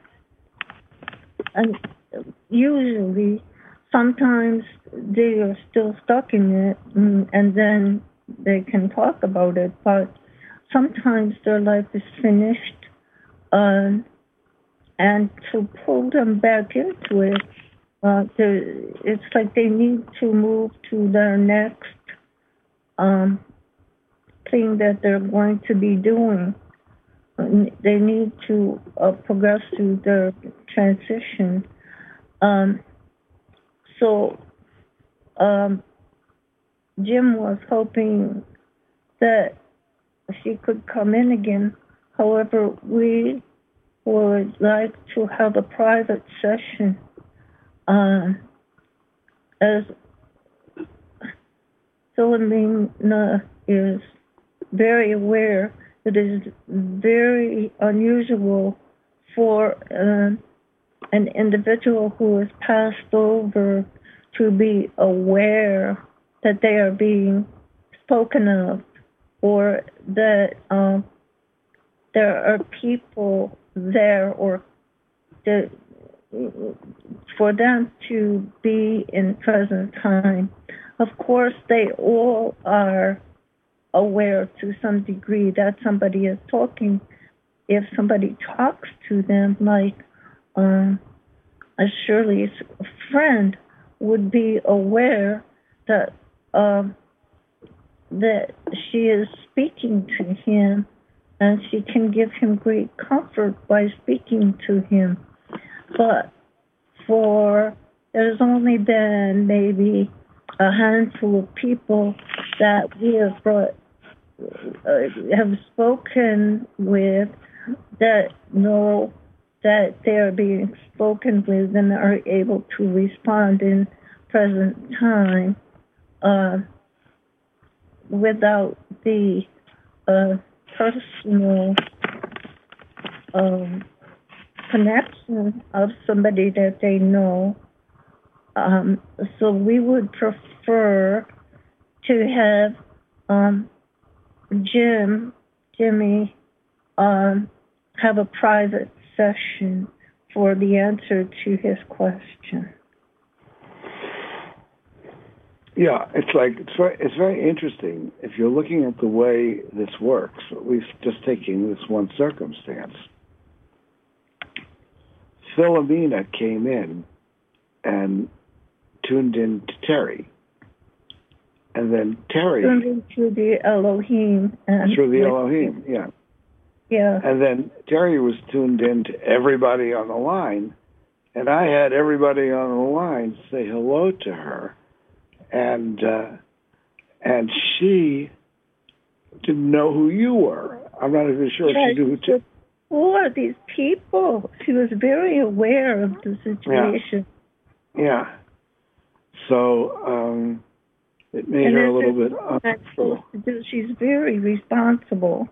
[SPEAKER 5] and usually, sometimes they are still stuck in it, and, and then they can talk about it, but sometimes their life is finished, uh, and to pull them back into it, uh, it's like they need to move to their next um, thing that they're going to be doing. They need to uh, progress through their transition. Um, so um, Jim was hoping that she could come in again. However, we would like to have a private session, uh, as Philomena is very aware. It is very unusual for uh, an individual who has passed over to be aware that they are being spoken of, or that um, there are people there, or the, for them to be in present time. Of course, they all are aware to some degree that somebody is talking. If somebody talks to them, like um, a Shirley's friend would be aware that um, that she is speaking to him, and she can give him great comfort by speaking to him. But for there's only been maybe a handful of people that we have brought, uh, have spoken with, that know that they are being spoken with and are able to respond in present time uh, without the uh, personal um, connection of somebody that they know. Um, so we would prefer to have um, Jim, Jimmy, um, have a private session for the answer to his question.
[SPEAKER 18] Yeah, it's like it's very, it's very interesting if you're looking at the way this works. At least just taking this one circumstance. Philomena came in and tuned in to Terry, and then Terry
[SPEAKER 5] tuned into the Elohim and
[SPEAKER 18] through the Elohim, yeah,
[SPEAKER 5] yeah,
[SPEAKER 18] and then Terry was tuned in to everybody on the line, and I had everybody on the line say hello to her. And uh, and she didn't know who you were. I'm not even sure
[SPEAKER 5] yeah,
[SPEAKER 18] if she knew who. T-
[SPEAKER 5] who are these people? She was very aware of the situation.
[SPEAKER 18] Yeah. yeah. So um, it made
[SPEAKER 5] and
[SPEAKER 18] her a little bit
[SPEAKER 5] uncomfortable. She's very responsible.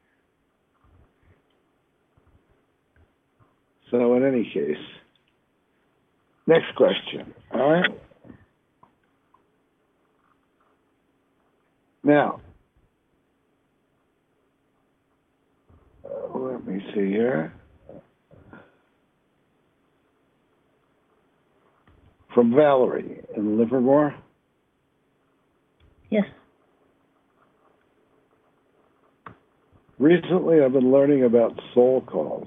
[SPEAKER 18] So in any case, next question. All right. Now, uh, let me see here. From Valerie in Livermore.
[SPEAKER 5] Yes.
[SPEAKER 18] Recently, I've been learning about soul calls.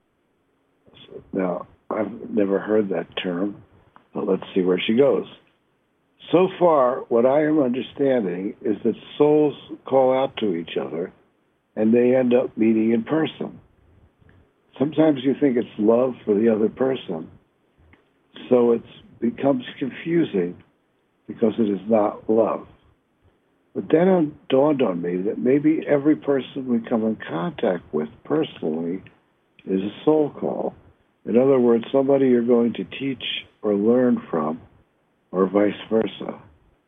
[SPEAKER 18] Now, I've never heard that term, but let's see where she goes. So far, what I am understanding is that souls call out to each other, and they end up meeting in person. Sometimes you think it's love for the other person, so it becomes confusing because it is not love. But then it dawned on me that maybe every person we come in contact with personally is a soul call. In other words, somebody you're going to teach or learn from, or vice versa.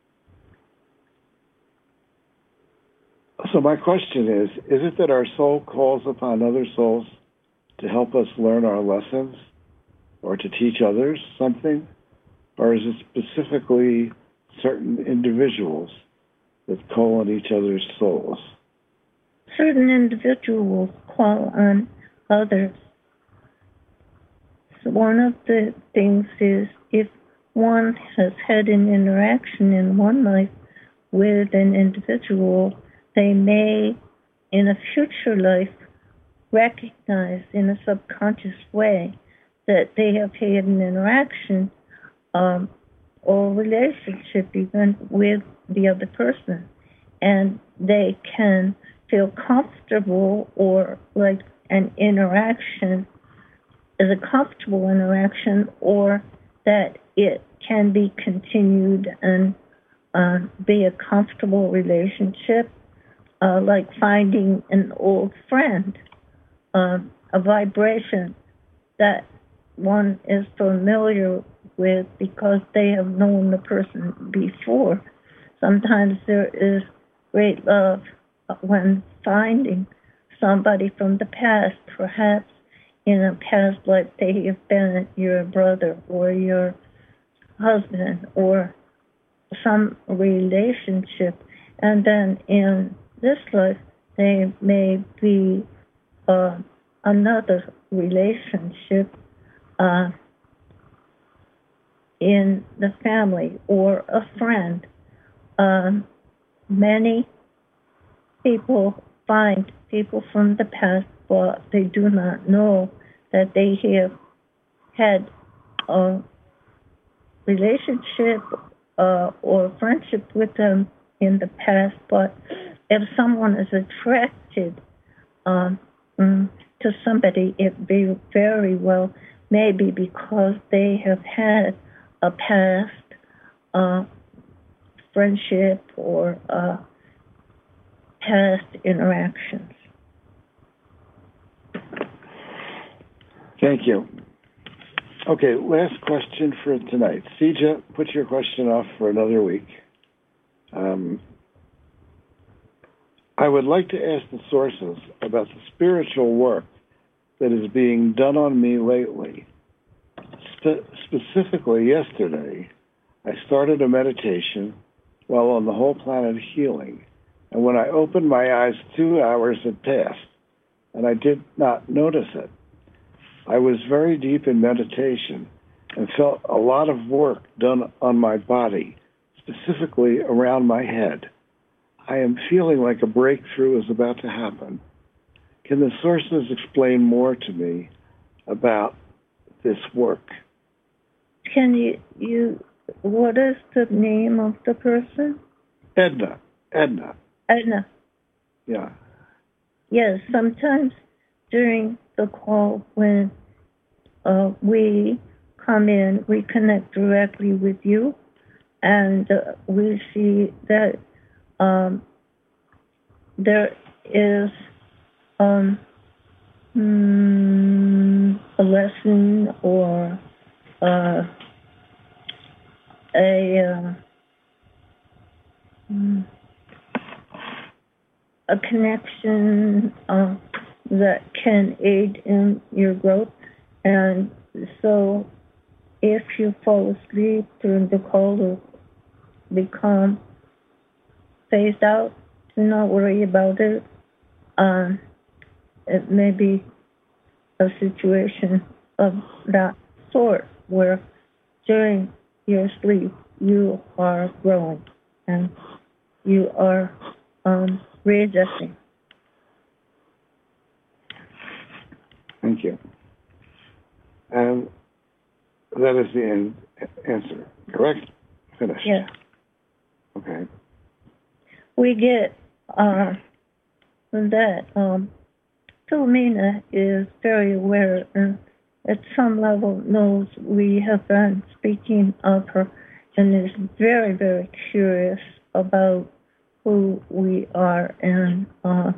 [SPEAKER 18] So my question is, is it that our soul calls upon other souls to help us learn our lessons or to teach others something? Or is it specifically certain individuals that call on each other's souls?
[SPEAKER 5] Certain individuals call on others. So one of the things is if one has had an interaction in one life with an individual, they may, in a future life, recognize in a subconscious way that they have had an interaction um, or relationship even with the other person. And they can feel comfortable or like an interaction is a comfortable interaction, or that it can be continued and uh, be a comfortable relationship, uh, like finding an old friend, uh, a vibration that one is familiar with because they have known the person before. Sometimes there is great love when finding somebody from the past, perhaps in a past life they have been your brother or your husband or some relationship, and then in this life they may be uh, another relationship uh, in the family or a friend. Um, many people find people from the past, but they do not know that they have had a relationship uh, or friendship with them in the past. But if someone is attracted um, to somebody, it very, very well may be because they have had a past uh, friendship or uh, past interactions.
[SPEAKER 18] Thank you. Okay, last question for tonight. Sija, put your question off for another week. Um, I would like to ask the sources about the spiritual work that is being done on me lately. Spe- specifically yesterday, I started a meditation while on the Whole Planet Healing, and when I opened my eyes, two hours had passed, and I did not notice it. I was very deep in meditation and felt a lot of work done on my body, specifically around my head. I am feeling like a breakthrough is about to happen. Can the sources explain more to me about this work?
[SPEAKER 5] Can you, you, what is the name of the person?
[SPEAKER 18] Edna. Edna.
[SPEAKER 5] Edna.
[SPEAKER 18] Yeah.
[SPEAKER 5] Yes, sometimes during the call when uh, we come in, we connect directly with you, and uh, we see that um, there is um, mm, a lesson or uh, a uh, mm, a connection uh, that can aid in your growth. And so if you fall asleep during the call or become phased out, do not worry about it. Um, it may be a situation of that sort where during your sleep you are growing and you are um, readjusting.
[SPEAKER 18] Thank you. And that is the end answer, correct? Finished.
[SPEAKER 5] Yeah.
[SPEAKER 18] Okay.
[SPEAKER 5] We get uh, that um, Philomena is very aware and at some level knows we have been speaking of her and is very, very curious about who we are. And uh,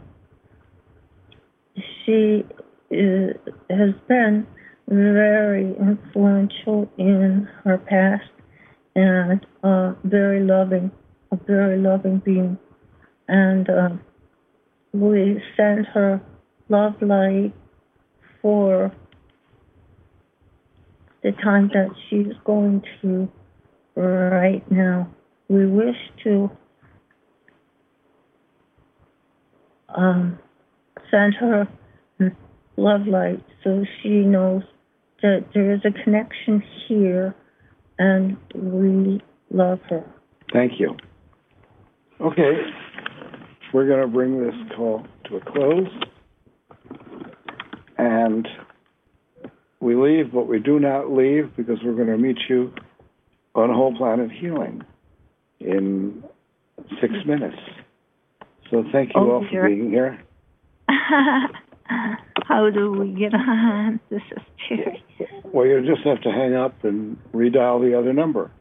[SPEAKER 5] she is, has been very influential in her past and uh, very loving, a very loving being. And uh, we send her love light for the time that she's going through right now. We wish to um, send her love light so she knows that there is a connection here and we love her.
[SPEAKER 18] Thank you. Okay, we're going to bring this call to a close. And we leave, but we do not leave because we're going to meet you on Whole Planet Healing in six minutes. So thank you
[SPEAKER 5] Oh,
[SPEAKER 18] all
[SPEAKER 5] sure.
[SPEAKER 18] for being here.
[SPEAKER 5] How do we get on? This is Terry.
[SPEAKER 18] Well, you just have to hang up and redial the other number.